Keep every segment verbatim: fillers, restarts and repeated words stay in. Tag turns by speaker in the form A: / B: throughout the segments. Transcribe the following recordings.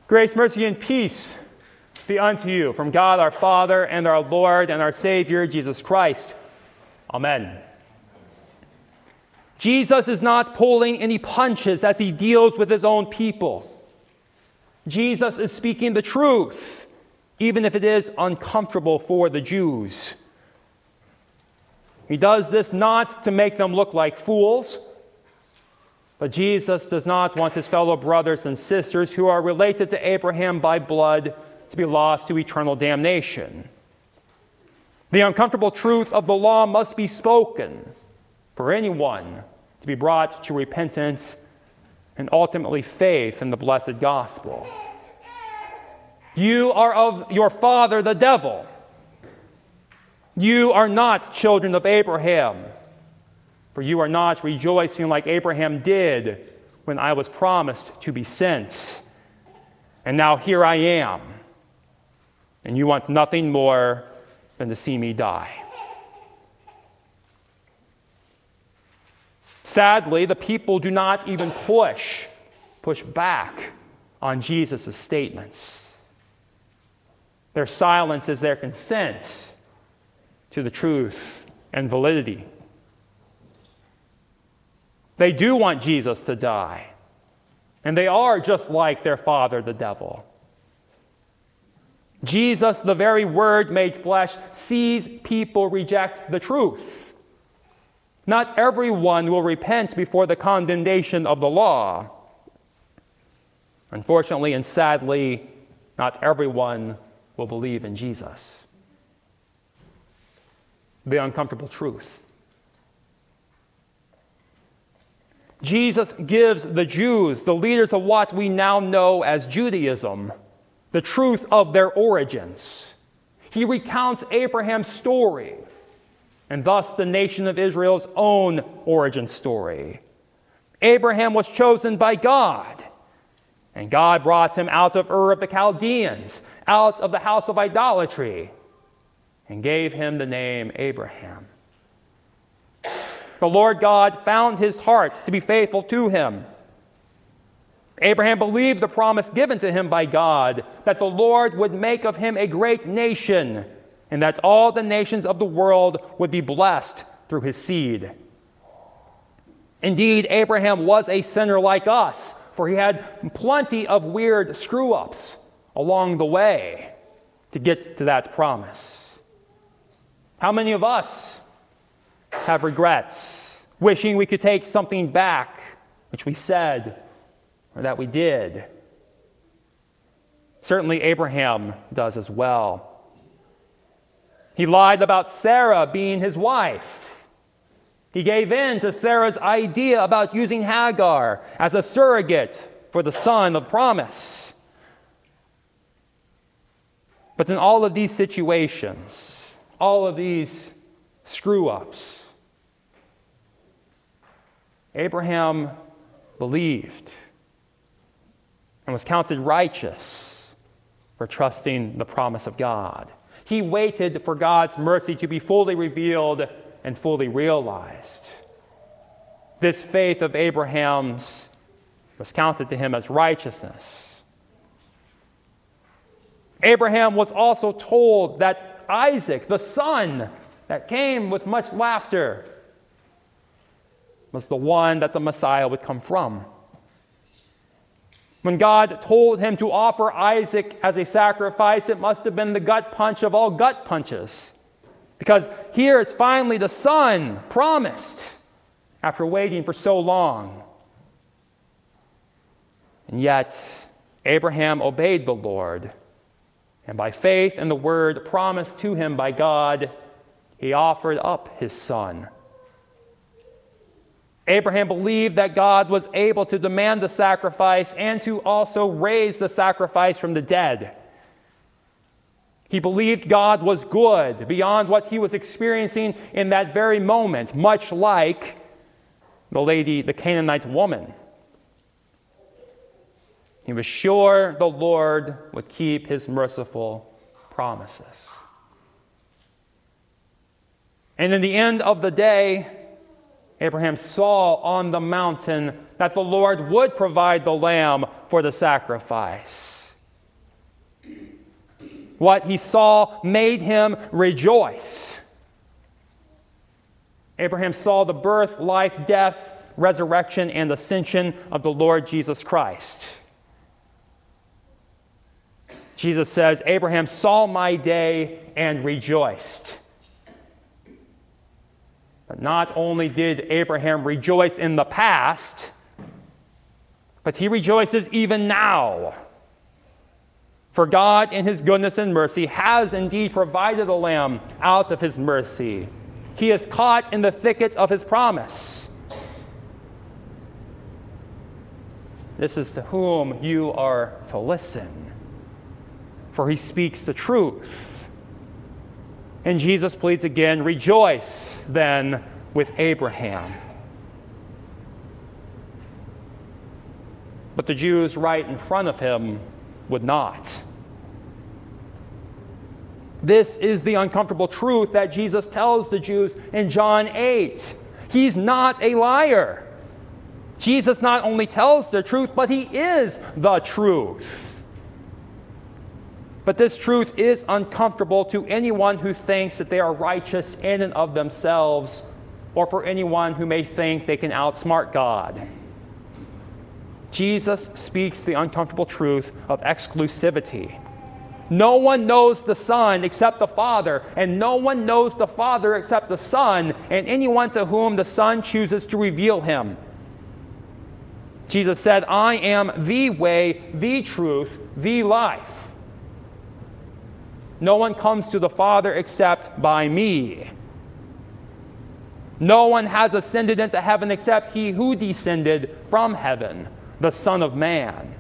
A: Grace, mercy, and peace be unto you from God our Father and our Lord and our Savior, Jesus Christ. Amen. Jesus is not pulling any punches as he deals with his own people. Jesus is speaking the truth, even if it is uncomfortable for the Jews. He does this not to make them look like fools, but Jesus does not want his fellow brothers and sisters who are related to Abraham by blood to be lost to eternal damnation. The uncomfortable truth of the law must be spoken for anyone to be brought to repentance and ultimately faith in the blessed gospel. You are of your father, the devil. You are not children of Abraham, for you are not rejoicing like Abraham did when I was promised to be sent. And now here I am, and you want nothing more than to see me die. Sadly, the people do not even push, push back on Jesus' statements. Their silence is their consent to the truth and validity. They do want Jesus to die, and they are just like their father, the devil. Jesus, the very Word made flesh, sees people reject the truth. Not everyone will repent before the condemnation of the law. Unfortunately and sadly, not everyone will believe in Jesus. The uncomfortable truth. Jesus gives the Jews, the leaders of what we now know as Judaism, the truth of their origins. He recounts Abraham's story, and thus the nation of Israel's own origin story. Abraham was chosen by God, and God brought him out of Ur of the Chaldeans, out of the house of idolatry, and gave him the name Abraham. The Lord God found his heart to be faithful to him. Abraham believed the promise given to him by God that the Lord would make of him a great nation and that all the nations of the world would be blessed through his seed. Indeed, Abraham was a sinner like us, for he had plenty of weird screw-ups along the way to get to that promise. How many of us have regrets, wishing we could take something back, which we said or that we did? Certainly Abraham does as well. He lied about Sarah being his wife. He gave in to Sarah's idea about using Hagar as a surrogate for the son of promise. But in all of these situations, all of these screw-ups, Abraham believed and was counted righteous for trusting the promise of God. He waited for God's mercy to be fully revealed and fully realized. This faith of Abraham's was counted to him as righteousness. Abraham was also told that Isaac, the son that came with much laughter, was the one that the Messiah would come from. When God told him to offer Isaac as a sacrifice, it must have been the gut punch of all gut punches. Because here is finally the son promised after waiting for so long. And yet, Abraham obeyed the Lord, and by faith in the word promised to him by God, he offered up his son. Abraham believed that God was able to demand the sacrifice and to also raise the sacrifice from the dead. He believed God was good beyond what he was experiencing in that very moment, much like the lady, the Canaanite woman. He was sure the Lord would keep his merciful promises. And in the end of the day, Abraham saw on the mountain that the Lord would provide the lamb for the sacrifice. What he saw made him rejoice. Abraham saw the birth, life, death, resurrection, and ascension of the Lord Jesus Christ. Jesus says, Abraham saw my day and rejoiced. But not only did Abraham rejoice in the past, but he rejoices even now. For God, in his goodness and mercy, has indeed provided a lamb out of his mercy. He is caught in the thicket of his promise. This is to whom you are to listen, for he speaks the truth. And Jesus pleads again, rejoice then with Abraham. But the Jews right in front of him would not. This is the uncomfortable truth that Jesus tells the Jews in John eight. He's not a liar. Jesus not only tells the truth, but he is the truth. But this truth is uncomfortable to anyone who thinks that they are righteous in and of themselves, or for anyone who may think they can outsmart God. Jesus speaks the uncomfortable truth of exclusivity. No one knows the Son except the Father, and no one knows the Father except the Son, and anyone to whom the Son chooses to reveal him. Jesus said, I am the way, the truth, the life. No one comes to the Father except by me. No one has ascended into heaven except he who descended from heaven, the Son of Man.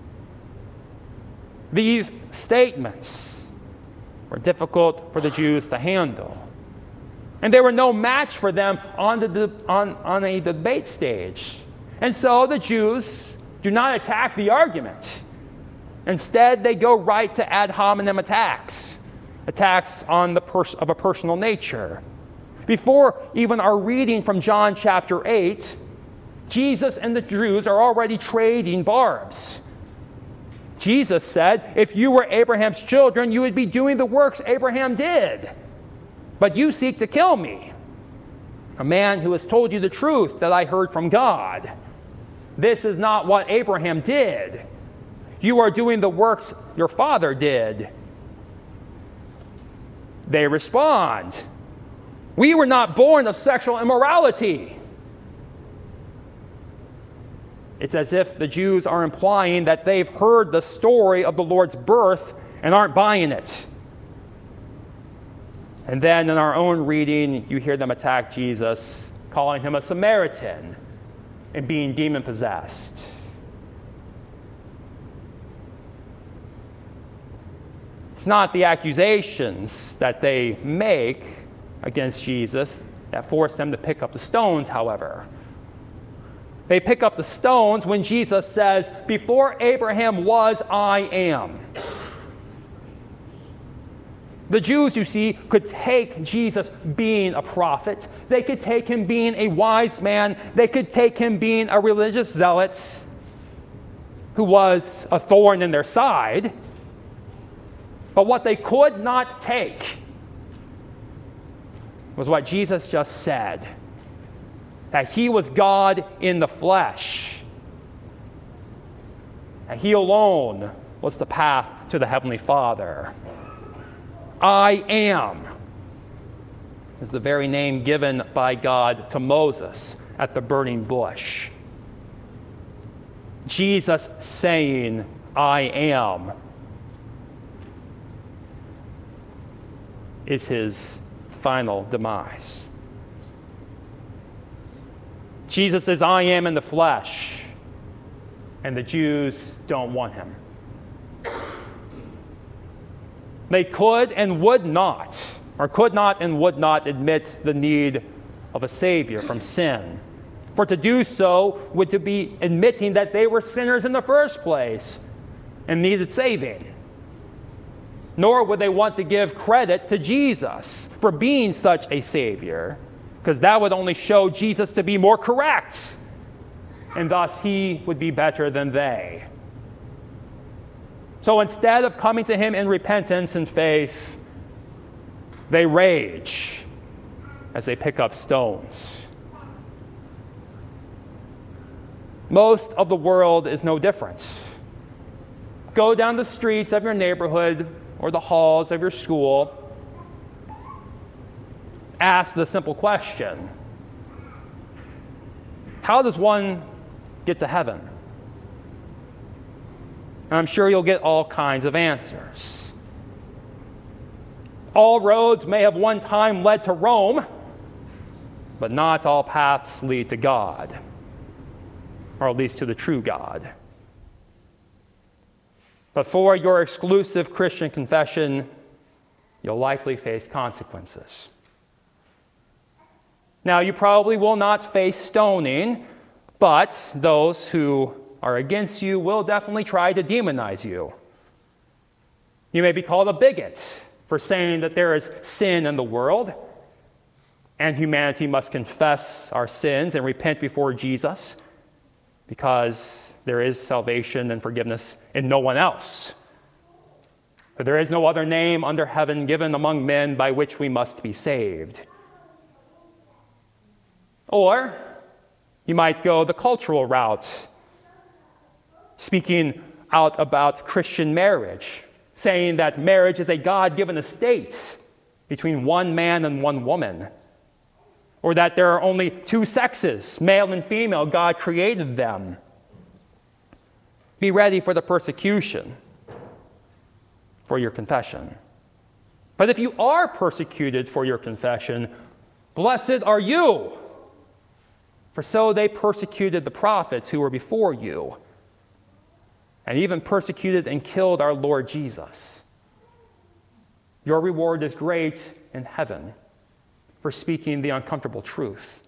A: These statements were difficult for the Jews to handle. And they were no match for them on, the, on, on a debate stage. And so the Jews do not attack the argument. Instead, they go right to ad hominem attacks, attacks on the pers- of a personal nature. Before even our reading from John chapter eight, Jesus and the Jews are already trading barbs. Jesus said, if you were Abraham's children, you would be doing the works Abraham did. But you seek to kill me, a man who has told you the truth that I heard from God. This is not what Abraham did. You are doing the works your father did. They respond, we were not born of sexual immorality. It's as if the Jews are implying that they've heard the story of the Lord's birth and aren't buying it. And then in our own reading, you hear them attack Jesus, calling him a Samaritan and being demon-possessed. It's not the accusations that they make against Jesus that force them to pick up the stones, however. They pick up the stones when Jesus says, before Abraham was, I am. The Jews, you see, could take Jesus being a prophet. They could take him being a wise man. They could take him being a religious zealot who was a thorn in their side. But what they could not take was what Jesus just said, that he was God in the flesh. And he alone was the path to the Heavenly Father. I am is the very name given by God to Moses at the burning bush. Jesus saying, I am, is his final demise. Jesus says, I am in the flesh, and the Jews don't want him. They could and would not, or could not and would not admit the need of a Savior from sin. For to do so would to be admitting that they were sinners in the first place and needed saving. Nor would they want to give credit to Jesus for being such a Savior, because that would only show Jesus to be more correct, and thus he would be better than they. So instead of coming to him in repentance and faith, they rage as they pick up stones. Most of the world is no different. Go down the streets of your neighborhood or the halls of your school. Ask the simple question: how does one get to heaven? And I'm sure you'll get all kinds of answers. All roads may have one time led to Rome, but not all paths lead to God, or at least to the true God. But for your exclusive Christian confession, you'll likely face consequences. Now, you probably will not face stoning, but those who are against you will definitely try to demonize you. You may be called a bigot for saying that there is sin in the world, and humanity must confess our sins and repent before Jesus, because there is salvation and forgiveness in no one else. For there is no other name under heaven given among men by which we must be saved. Or you might go the cultural route, speaking out about Christian marriage, saying that marriage is a God-given estate between one man and one woman, or that there are only two sexes, male and female. God created them. Be ready for the persecution for your confession. But if you are persecuted for your confession, blessed are you, for so they persecuted the prophets who were before you, and even persecuted and killed our Lord Jesus. Your reward is great in heaven for speaking the uncomfortable truth.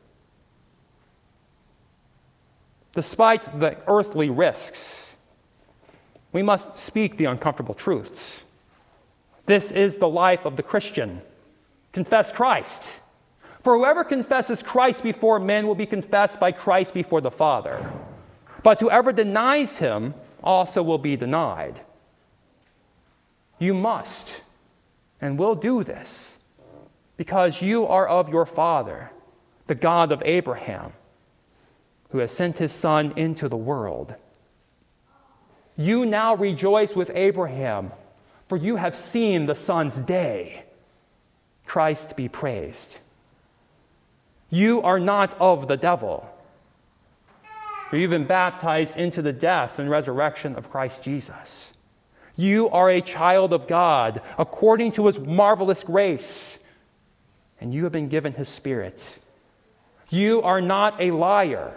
A: Despite the earthly risks, we must speak the uncomfortable truths. This is the life of the Christian. Confess Christ. For whoever confesses Christ before men will be confessed by Christ before the Father. But whoever denies him also will be denied. You must and will do this because you are of your Father, the God of Abraham, who has sent his Son into the world. You now rejoice with Abraham, for you have seen the Son's day. Christ be praised. You are not of the devil, for you've been baptized into the death and resurrection of Christ Jesus. You are a child of God according to his marvelous grace, and you have been given his Spirit. You are not a liar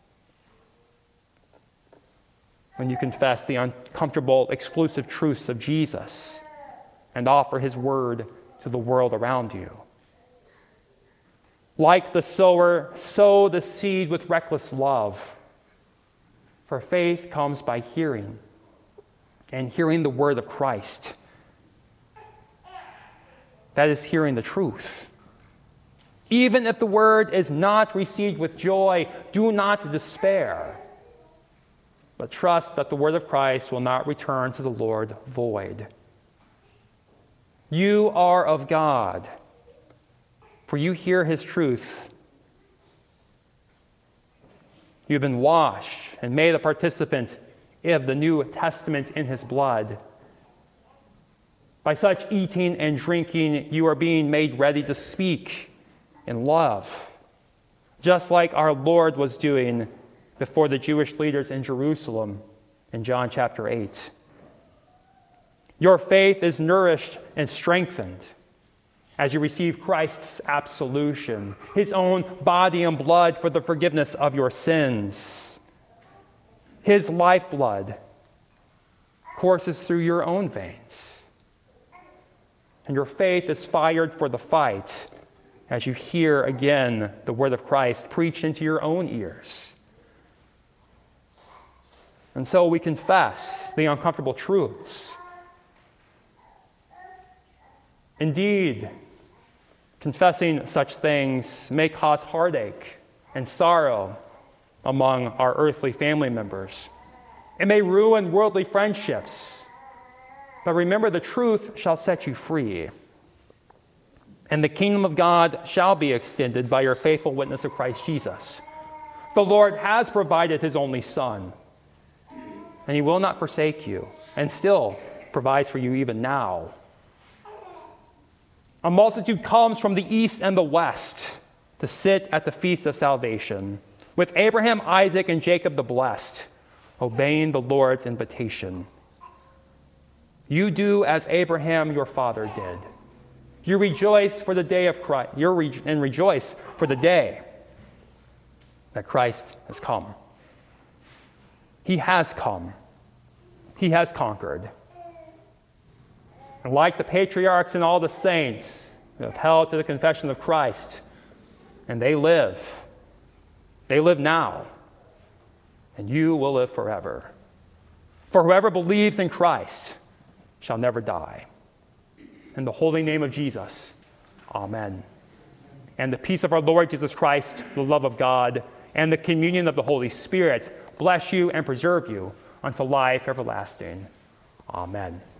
A: when you confess the uncomfortable, exclusive truths of Jesus and offer his word to the world around you. Like the sower, sow the seed with reckless love. For faith comes by hearing, and hearing the word of Christ. That is hearing the truth. Even if the word is not received with joy, do not despair, but trust that the word of Christ will not return to the Lord void. You are of God, for you hear his truth. You have been washed and made a participant of the New Testament in his blood. By such eating and drinking, you are being made ready to speak in love, just like our Lord was doing before the Jewish leaders in Jerusalem in John chapter eight. Your faith is nourished and strengthened as you receive Christ's absolution, his own body and blood for the forgiveness of your sins. His lifeblood courses through your own veins, and your faith is fired for the fight as you hear again the word of Christ preached into your own ears. And so we confess the uncomfortable truths. Indeed, confessing such things may cause heartache and sorrow among our earthly family members. It may ruin worldly friendships But remember, the truth shall set you free. And the kingdom of God shall be extended by your faithful witness of Christ Jesus. The Lord has provided his only Son, and he will not forsake you, and still provides for you even now. A multitude comes from the east and the west to sit at the feast of salvation, with Abraham, Isaac, and Jacob the blessed, obeying the Lord's invitation. You do as Abraham your father did. You rejoice for the day of Christ, you re- and rejoice for the day that Christ has come. He has come. He has conquered. And like the patriarchs and all the saints who have held to the confession of Christ, and they live, they live now, and you will live forever. For whoever believes in Christ shall never die. In the holy name of Jesus, amen. And the peace of our Lord Jesus Christ, the love of God, and the communion of the Holy Spirit bless you and preserve you unto life everlasting. Amen.